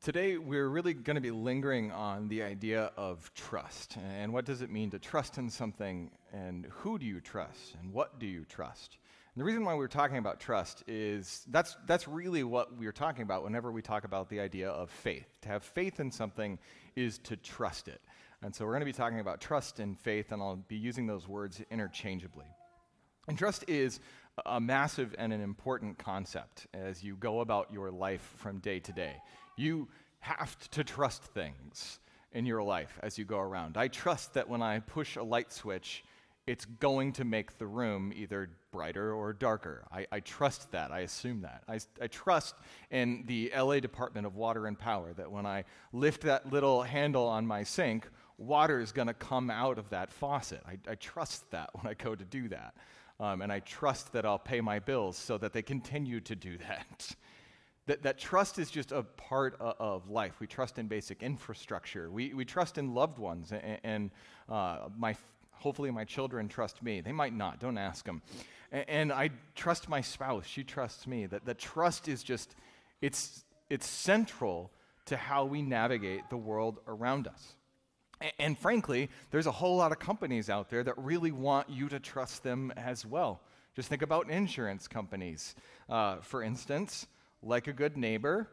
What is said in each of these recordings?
Today, we're really going to be lingering on the idea of trust. And what does it mean to trust in something? And who do you trust? And what do you trust? And the reason why we're talking about trust is that's really what we're talking about whenever we talk about the idea of faith. To have faith in something is to trust it. And so we're going to be talking about trust and faith, and I'll be using those words interchangeably. And trust is a massive and an important concept as you go about your life from day to day. You have to trust things in your life as you go around. I trust that when I push a light switch, it's going to make the room either brighter or darker. I trust that. I assume that. I trust in the LA Department of Water and Power that when I lift that little handle on my sink, water is going to come out of that faucet. I trust that when I go to do that. And I trust that I'll pay my bills so that they continue to do that. That trust is just a part of life. We trust in basic infrastructure. We trust in loved ones, and hopefully my children trust me. They might not. Don't ask them. And I trust my spouse. She trusts me. That trust is just, it's central to how we navigate the world around us. And frankly, there's a whole lot of companies out there that really want you to trust them as well. Just think about insurance companies. For instance, like a good neighbor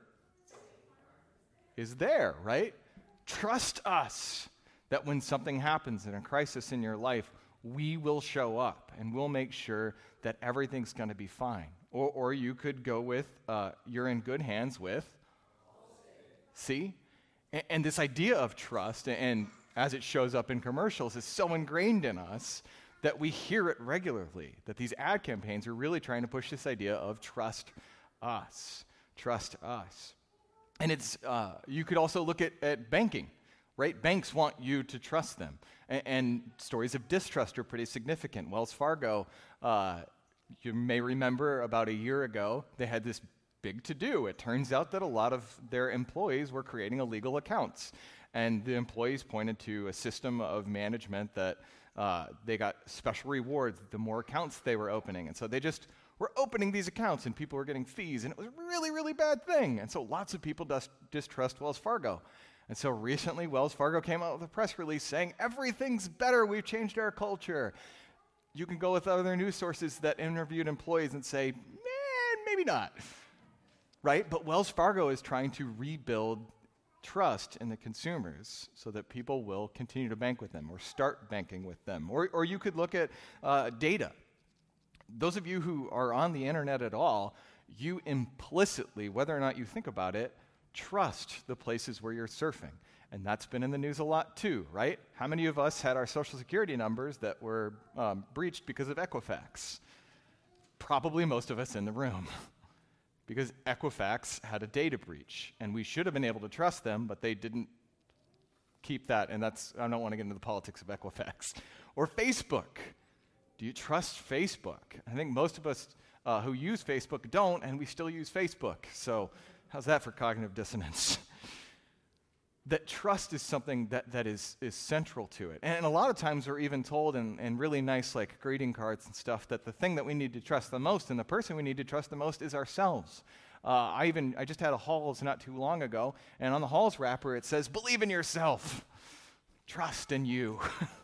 is there, right? Trust us that when something happens in a crisis in your life, we will show up and we'll make sure that everything's going to be fine. Or you could go with, you're in good hands with, see? And this idea of trust, and as it shows up in commercials, is so ingrained in us that we hear it regularly, that these ad campaigns are really trying to push this idea of trust us. Trust us. And it's you could also look at banking, right? Banks want you to trust them. And stories of distrust are pretty significant. Wells Fargo, you may remember about a year ago, they had this big to-do. It turns out that a lot of their employees were creating illegal accounts. And the employees pointed to a system of management that they got special rewards the more accounts they were opening. And so they just were opening these accounts and people were getting fees. And it was a really, really bad thing. And so lots of people distrust Wells Fargo. And so recently Wells Fargo came out with a press release saying, everything's better, we've changed our culture. You can go with other news sources that interviewed employees and say, maybe not. Right? But Wells Fargo is trying to rebuild trust in the consumers so that people will continue to bank with them or start banking with them. Or you could look at data. Those of you who are on the internet at all, you implicitly, whether or not you think about it, trust the places where you're surfing. And that's been in the news a lot too, right? How many of us had our social security numbers that were breached because of Equifax? Probably most of us in the room. Because Equifax had a data breach, and we should have been able to trust them, but they didn't keep that, and I don't want to get into the politics of Equifax. Or Facebook. Do you trust Facebook? I think most of us who use Facebook don't, and we still use Facebook. So how's that for cognitive dissonance? That trust is something that is central to it. And a lot of times we're even told in really nice like greeting cards and stuff that the thing that we need to trust the most and the person we need to trust the most is ourselves. I just had a Halls not too long ago, and on the Halls wrapper it says, believe in yourself. Trust in you.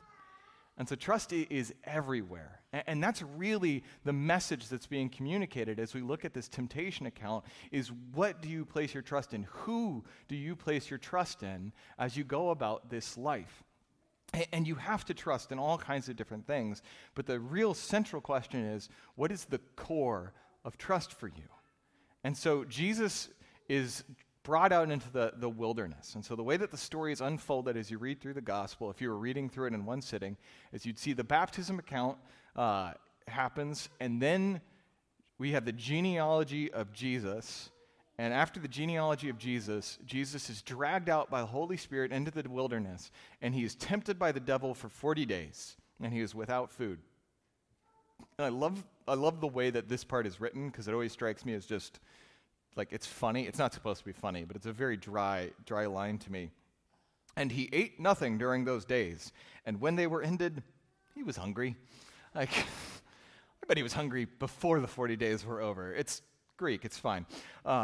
And so trust is everywhere. And that's really the message that's being communicated as we look at this temptation account is what do you place your trust in? Who do you place your trust in as you go about this life? And you have to trust in all kinds of different things. But the real central question is, what is the core of trust for you? And so Jesus is brought out into the wilderness. And so the way that the story is unfolded as you read through the gospel, if you were reading through it in one sitting, is you'd see the baptism account happens, and then we have the genealogy of Jesus. And after the genealogy of Jesus, Jesus is dragged out by the Holy Spirit into the wilderness, and he is tempted by the devil for 40 days, and he is without food. And I love the way that this part is written, because it always strikes me as just like it's funny. It's not supposed to be funny, but it's a very dry line to me. And he ate nothing during those days. And when they were ended, he was hungry. I bet he was hungry before the 40 days were over. It's Greek, it's fine.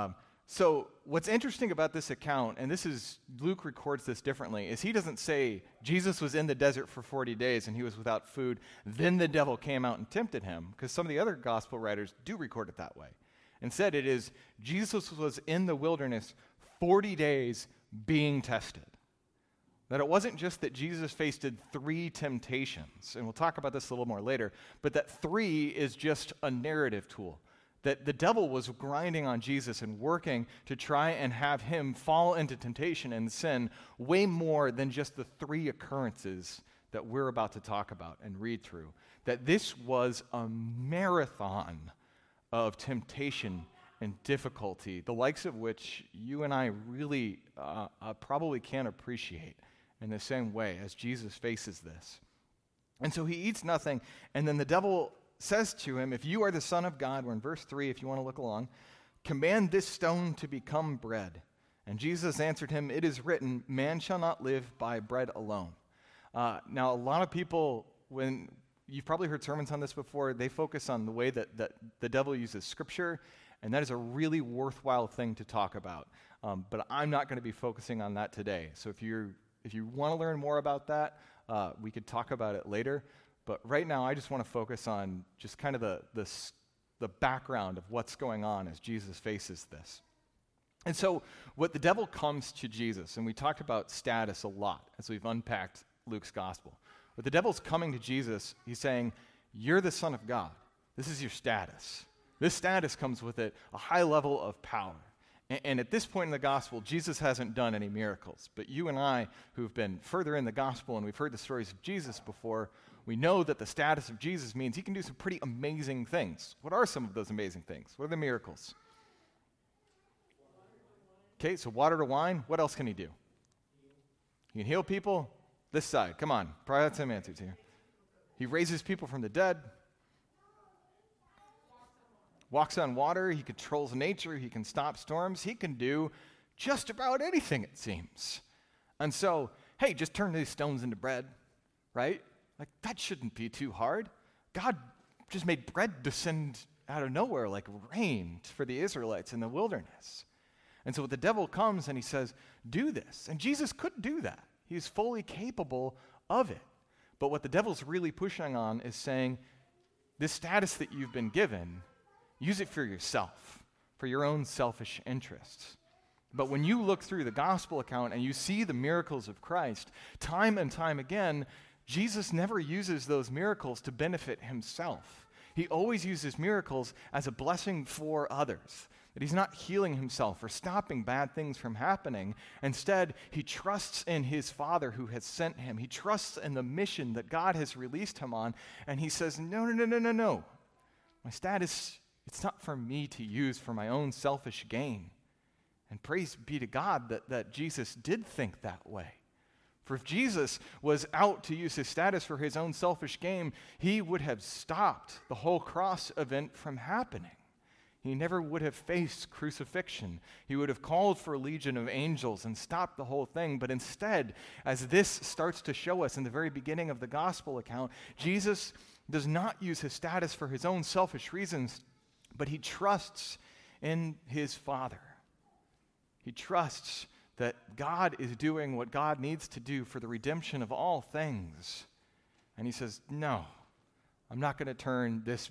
So what's interesting about this account, and Luke records this differently, is he doesn't say Jesus was in the desert for 40 days and he was without food, then the devil came out and tempted him, because some of the other gospel writers do record it that way. Instead, it is Jesus was in the wilderness 40 days being tested. That it wasn't just that Jesus faced 3 temptations, and we'll talk about this a little more later, but that 3 is just a narrative tool. That the devil was grinding on Jesus and working to try and have him fall into temptation and sin way more than just the 3 occurrences that we're about to talk about and read through. That this was a marathon of temptation and difficulty, the likes of which you and I really probably can't appreciate in the same way as Jesus faces this. And so he eats nothing, and then the devil says to him, if you are the Son of God, we're in verse 3 if you want to look along, command this stone to become bread. And Jesus answered him, it is written, man shall not live by bread alone. Now, a lot of people, when you've probably heard sermons on this before, they focus on the way that the devil uses Scripture, and that is a really worthwhile thing to talk about. But I'm not going to be focusing on that today. So if you want to learn more about that, we could talk about it later. But right now, I just want to focus on just kind of the background of what's going on as Jesus faces this. And so what the devil comes to Jesus, and we talked about status a lot as we've unpacked Luke's gospel. But the devil's coming to Jesus, he's saying, you're the Son of God. This is your status. This status comes with it a high level of power. And at this point in the gospel, Jesus hasn't done any miracles. But you and I, who've been further in the gospel and we've heard the stories of Jesus before, we know that the status of Jesus means he can do some pretty amazing things. What are some of those amazing things? What are the miracles? Okay, so water to wine. What else can he do? He can heal people. This side, come on. Probably had some answers here. He raises people from the dead. Walks on water. He controls nature. He can stop storms. He can do just about anything, it seems. And so, hey, just turn these stones into bread, right? Like, that shouldn't be too hard. God just made bread descend out of nowhere like rain for the Israelites in the wilderness. And so the devil comes and he says, do this. And Jesus couldn't do that. He's fully capable of it. But what the devil's really pushing on is saying, this status that you've been given, use it for yourself, for your own selfish interests. But when you look through the gospel account and you see the miracles of Christ, time and time again, Jesus never uses those miracles to benefit himself. He always uses miracles as a blessing for others. That he's not healing himself or stopping bad things from happening. Instead, he trusts in his Father who has sent him. He trusts in the mission that God has released him on. And he says, no. My status, it's not for me to use for my own selfish gain. And praise be to God that Jesus did think that way. For if Jesus was out to use his status for his own selfish gain, he would have stopped the whole cross event from happening. He never would have faced crucifixion. He would have called for a legion of angels and stopped the whole thing. But instead, as this starts to show us in the very beginning of the gospel account, Jesus does not use his status for his own selfish reasons, but he trusts in his Father. He trusts that God is doing what God needs to do for the redemption of all things. And he says, no, I'm not going to turn this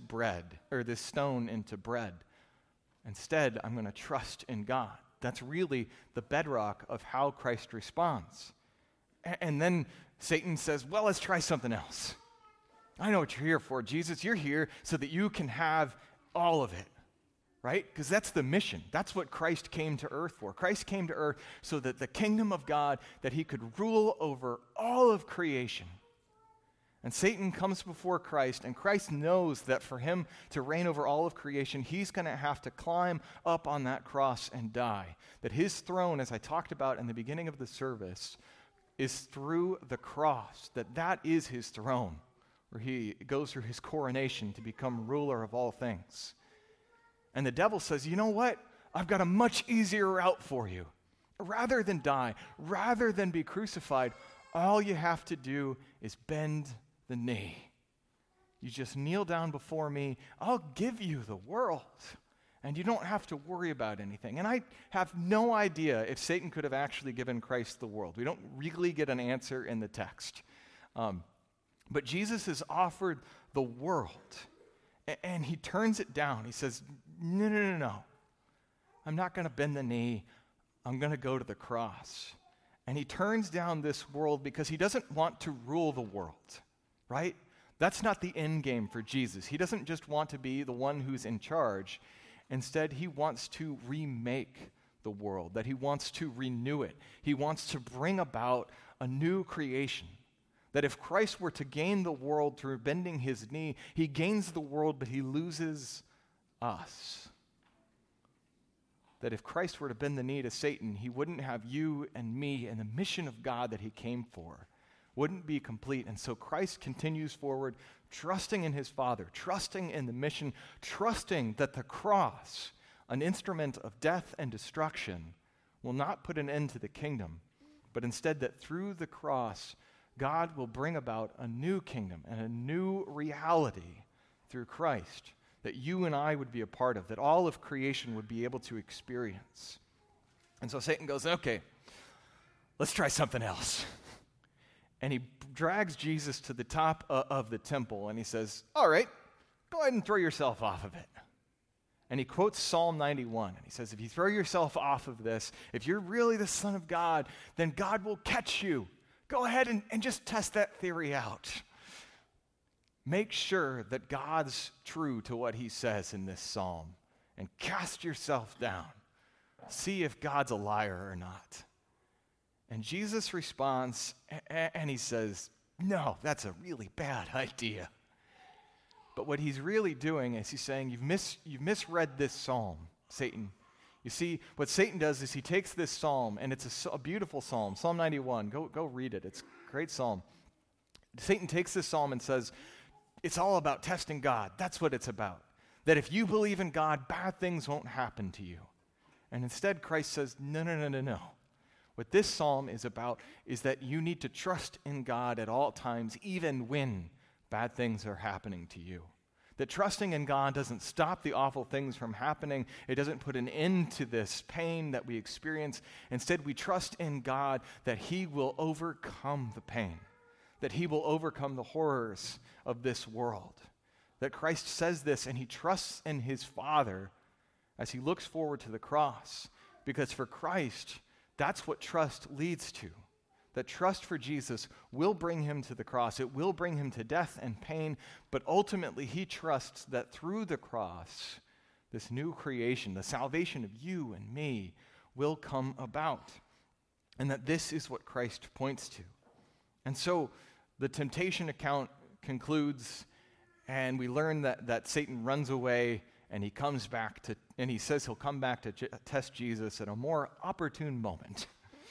stone into bread. Instead, I'm going to trust in God. That's really the bedrock of how Christ responds. And then Satan says, well, let's try something else. I know what you're here for, Jesus. You're here so that you can have all of it. Right? Because that's the mission. That's what Christ came to earth for. Christ came to earth so that the kingdom of God, that he could rule over all of creation. And Satan comes before Christ, and Christ knows that for him to reign over all of creation, he's going to have to climb up on that cross and die. That his throne, as I talked about in the beginning of the service, is through the cross. That is his throne, where he goes through his coronation to become ruler of all things. And the devil says, you know what? I've got a much easier route for you. Rather than die, rather than be crucified, all you have to do is bend the knee. You just kneel down before me. I'll give you the world. and you don't have to worry about anything. And I have no idea if Satan could have actually given Christ the world. We don't really get an answer in the text. But Jesus is offered the world, and he turns it down. He says, no. I'm not going to bend the knee. I'm going to go to the cross. And he turns down this world because he doesn't want to rule the world, right? That's not the end game for Jesus. He doesn't just want to be the one who's in charge. Instead, he wants to remake the world, that he wants to renew it. He wants to bring about a new creation. That if Christ were to gain the world through bending his knee, he gains the world, but he loses us. That if Christ were to bend the knee to Satan, he wouldn't have you and me, and the mission of God that he came for wouldn't be complete. And so Christ continues forward, trusting in his Father, trusting in the mission, trusting that the cross, an instrument of death and destruction, will not put an end to the kingdom, but instead that through the cross, God will bring about a new kingdom and a new reality through Christ that you and I would be a part of, that all of creation would be able to experience. And so Satan goes, okay, let's try something else. And he drags Jesus to the top of the temple, and he says, all right, go ahead and throw yourself off of it. And he quotes Psalm 91, and he says, if you throw yourself off of this, if you're really the Son of God, then God will catch you. Go ahead and just test that theory out. Make sure that God's true to what he says in this psalm, and cast yourself down. See if God's a liar or not. And Jesus responds, and he says, no, that's a really bad idea. But what he's really doing is he's saying, you've misread this psalm, Satan. You see, what Satan does is he takes this psalm, and it's a beautiful psalm, Psalm 91. Go read it. It's a great psalm. Satan takes this psalm and says, it's all about testing God. That's what it's about. That if you believe in God, bad things won't happen to you. And instead, Christ says, no. What this psalm is about is that you need to trust in God at all times, even when bad things are happening to you. That trusting in God doesn't stop the awful things from happening. It doesn't put an end to this pain that we experience. Instead, we trust in God that he will overcome the pain, that he will overcome the horrors of this world. That Christ says this, and he trusts in his Father as he looks forward to the cross. Because for Christ, that's what trust leads to. That trust for Jesus will bring him to the cross. It will bring him to death and pain, but ultimately he trusts that through the cross, this new creation, the salvation of you and me, will come about. And that this is what Christ points to. And so the temptation account concludes, and we learn that Satan runs away, and he comes back and he says he'll come back to test Jesus at a more opportune moment.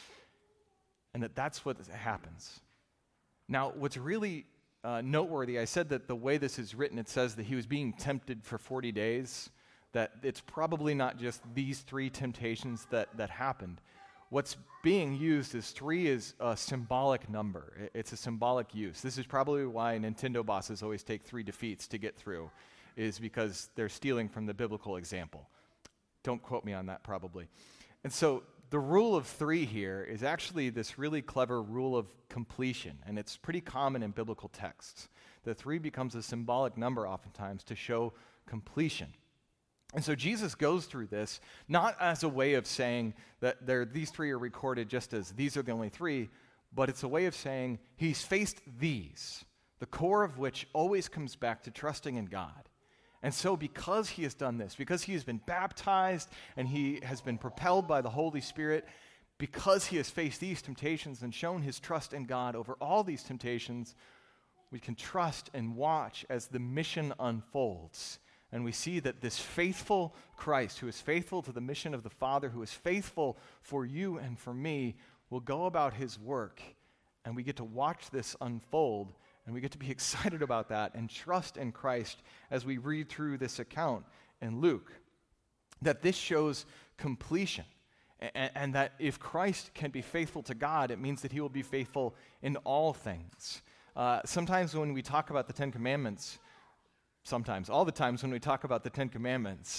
And that's what happens. Now, what's really noteworthy, I said that the way this is written, it says that he was being tempted for 40 days, that it's probably not just these three temptations that happened. What's being used is 3 is a symbolic number. It's a symbolic use. This is probably why Nintendo bosses always take 3 defeats to get through, is because they're stealing from the biblical example. Don't quote me on that, probably. And so the rule of 3 here is actually this really clever rule of completion, and it's pretty common in biblical texts. The 3 becomes a symbolic number oftentimes to show completion. And so Jesus goes through this not as a way of saying that these 3 are recorded just as these are the only 3, but it's a way of saying he's faced these, the core of which always comes back to trusting in God. And so because he has done this, because he has been baptized and he has been propelled by the Holy Spirit, because he has faced these temptations and shown his trust in God over all these temptations, we can trust and watch as the mission unfolds. And we see that this faithful Christ, who is faithful to the mission of the Father, who is faithful for you and for me, will go about his work. And we get to watch this unfold, and we get to be excited about that and trust in Christ as we read through this account in Luke. That this shows completion. And that if Christ can be faithful to God, it means that he will be faithful in all things. Sometimes when we talk about the Ten Commandments, all the times when we talk about the Ten Commandments,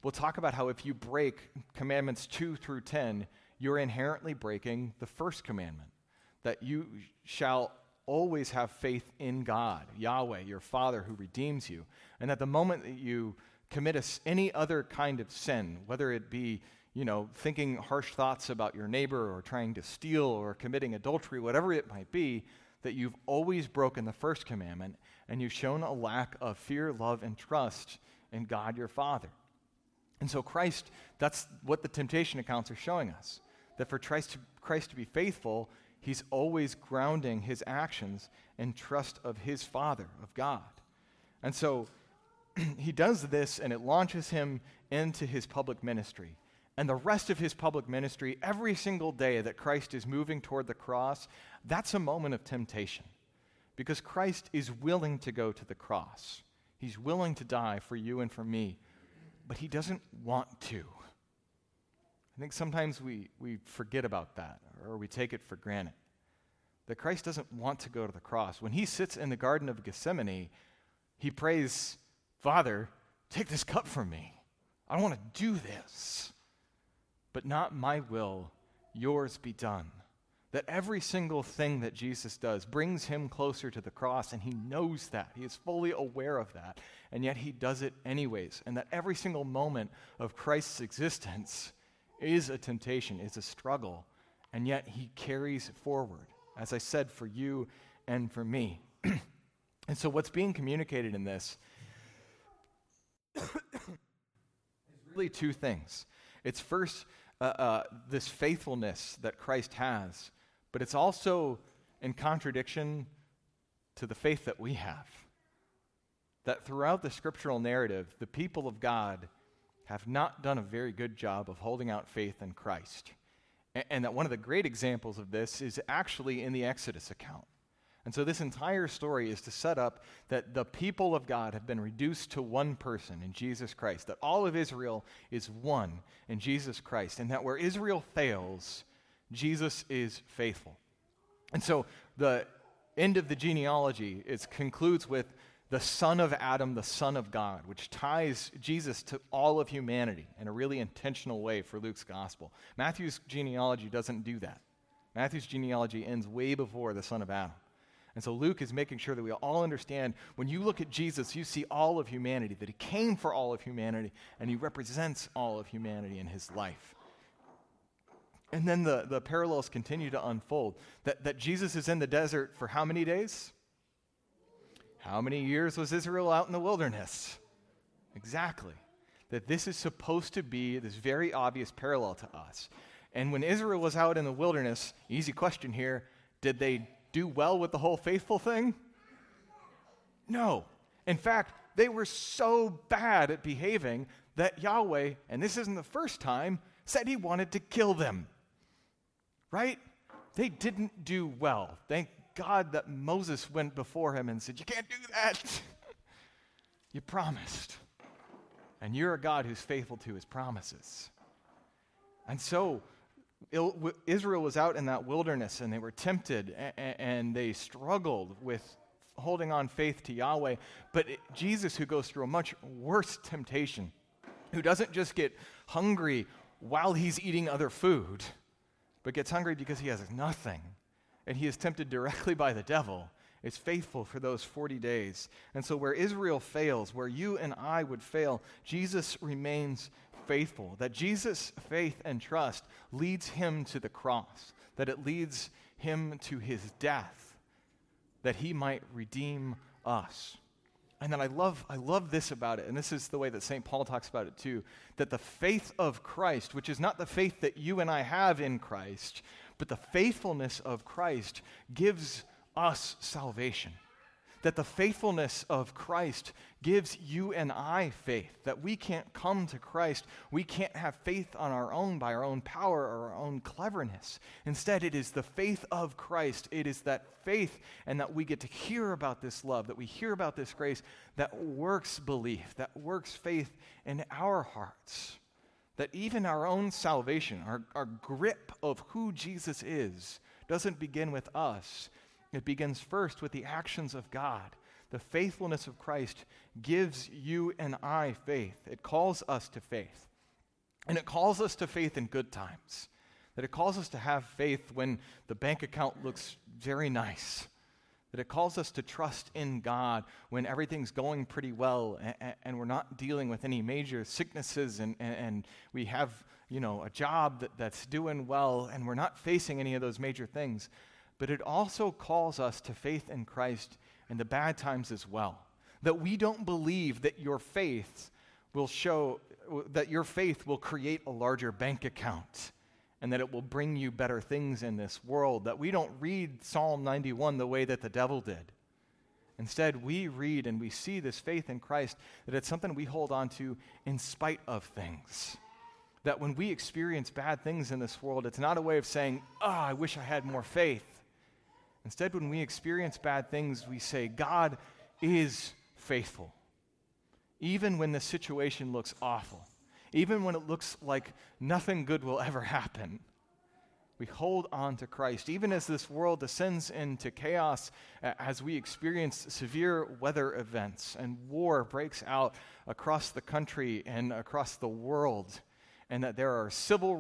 will talk about how if you break commandments 2 through 10, you're inherently breaking the first commandment, that you shall always have faith in God, Yahweh, your Father who redeems you, and that the moment that you commit any other kind of sin, whether it be, thinking harsh thoughts about your neighbor or trying to steal or committing adultery, whatever it might be, that you've always broken the first commandment and you've shown a lack of fear, love, and trust in God your Father. And so Christ, that's what the temptation accounts are showing us, that for Christ to be faithful, he's always grounding his actions in trust of his Father, of God. And so he does this, and it launches him into his public ministry. And the rest of his public ministry, every single day that Christ is moving toward the cross, that's a moment of temptation. Because Christ is willing to go to the cross. He's willing to die for you and for me. But he doesn't want to. I think sometimes we forget about that, or we take it for granted. That Christ doesn't want to go to the cross. When he sits in the Garden of Gethsemane, he prays, Father, take this cup from me. I don't want to do this. But not my will, yours be done. That every single thing that Jesus does brings him closer to the cross, and he knows that. He is fully aware of that, and yet he does it anyways. And that every single moment of Christ's existence is a temptation, is a struggle, and yet he carries forward, as I said, for you and for me. And so what's being communicated in this is really two things. It's first, this faithfulness that Christ has, but it's also in contradiction to the faith that we have. That throughout the scriptural narrative, the people of God have not done a very good job of holding out faith in Christ. And that one of the great examples of this is actually in the Exodus account. And so this entire story is to set up that the people of God have been reduced to one person in Jesus Christ, that all of Israel is one in Jesus Christ, and that where Israel fails, Jesus is faithful. And so the end of the genealogy concludes with the son of Adam, the son of God, which ties Jesus to all of humanity in a really intentional way for Luke's gospel. Matthew's genealogy doesn't do that. Matthew's genealogy ends way before the son of Adam. And so Luke is making sure that we all understand, when you look at Jesus, you see all of humanity, that he came for all of humanity, and he represents all of humanity in his life. And then the parallels continue to unfold, that Jesus is in the desert for how many days? How many years was Israel out in the wilderness? Exactly. That this is supposed to be this very obvious parallel to us. And when Israel was out in the wilderness, easy question here, did they do well with the whole faithful thing? No. In fact, they were so bad at behaving that Yahweh, and this isn't the first time, said he wanted to kill them. Right? They didn't do well. Thank God that Moses went before him and said, you can't do that. You promised. And you're a God who's faithful to his promises. And so Israel was out in that wilderness, and they were tempted, and they struggled with holding on faith to Yahweh. But Jesus, who goes through a much worse temptation, who doesn't just get hungry while he's eating other food, but gets hungry because he has nothing, and he is tempted directly by the devil, is faithful for those 40 days. And so where Israel fails, where you and I would fail, Jesus remains faithful. That Jesus' faith and trust leads him to the cross, that it leads him to his death, that he might redeem us. And then I love this about it, and this is the way that St. Paul talks about it too, that the faith of Christ, which is not the faith that you and I have in Christ, but the faithfulness of Christ gives us salvation. That the faithfulness of Christ gives you and I faith, that we can't come to Christ, we can't have faith on our own by our own power or our own cleverness. Instead, it is the faith of Christ. It is that faith, and that we get to hear about this love, that we hear about this grace, that works belief, that works faith in our hearts. That even our own salvation, our grip of who Jesus is, doesn't begin with us. It begins first with the actions of God, The faithfulness of Christ gives you and I faith. It calls us to faith. And it calls us to faith in good times. That it calls us to have faith when the bank account looks very nice. That it calls us to trust in God when everything's going pretty well and we're not dealing with any major sicknesses and we have, a job that's doing well and we're not facing any of those major things. But it also calls us to faith in Christ in the bad times as well. That we don't believe that your faith will create a larger bank account and that it will bring you better things in this world. That we don't read Psalm 91 the way that the devil did. Instead, we read and we see this faith in Christ, that it's something we hold on to in spite of things. That when we experience bad things in this world, it's not a way of saying, I wish I had more faith. Instead, when we experience bad things, we say, God is faithful. Even when the situation looks awful. Even when it looks like nothing good will ever happen, we hold on to Christ. Even as this world descends into chaos, as we experience severe weather events and war breaks out across the country and across the world, and that there are civil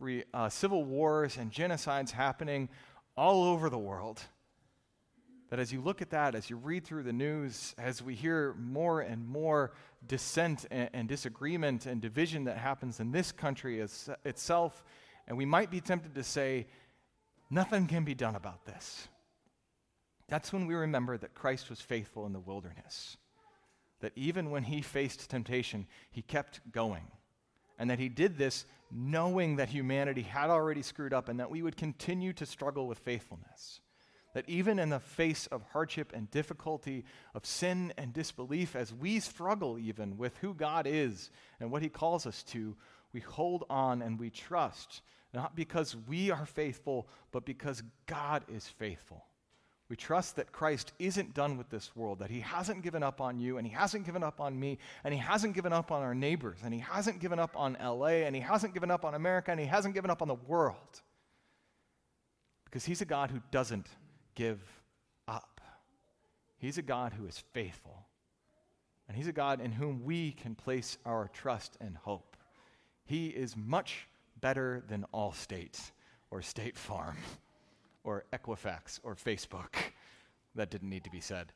wars and genocides happening all over the world, that as you look at that, as you read through the news, as we hear more and more dissent and disagreement and division that happens in this country itself, and we might be tempted to say, nothing can be done about this. That's when we remember that Christ was faithful in the wilderness. That even when he faced temptation, he kept going. And that he did this knowing that humanity had already screwed up and that we would continue to struggle with faithfulness. That even in the face of hardship and difficulty, of sin and disbelief, as we struggle even with who God is and what he calls us to, we hold on and we trust, not because we are faithful, but because God is faithful. We trust that Christ isn't done with this world, that he hasn't given up on you, and he hasn't given up on me, and he hasn't given up on our neighbors, and he hasn't given up on LA, and he hasn't given up on America, and he hasn't given up on the world. Because he's a God who doesn't give up. He's a God who is faithful. And he's a God in whom we can place our trust and hope. He is much better than Allstate or State Farm or Equifax or Facebook. That didn't need to be said.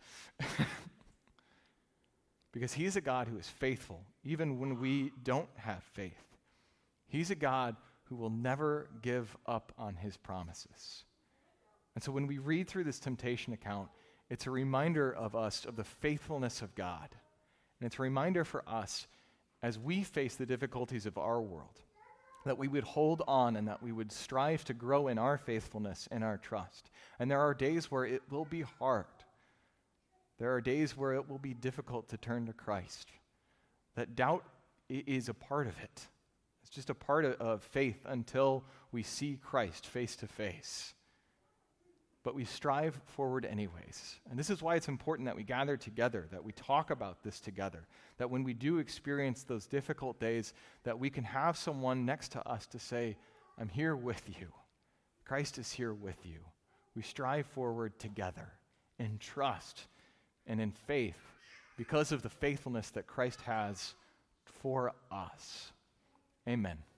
Because he's a God who is faithful even when we don't have faith. He's a God who will never give up on his promises. And so when we read through this temptation account, it's a reminder of us of the faithfulness of God. And it's a reminder for us as we face the difficulties of our world, that we would hold on and that we would strive to grow in our faithfulness and our trust. And there are days where it will be hard. There are days where it will be difficult to turn to Christ. That doubt is a part of it. It's just a part of faith until we see Christ face to face. But we strive forward anyways. And this is why it's important that we gather together, that we talk about this together, that when we do experience those difficult days, that we can have someone next to us to say, I'm here with you. Christ is here with you. We strive forward together in trust and in faith because of the faithfulness that Christ has for us. Amen.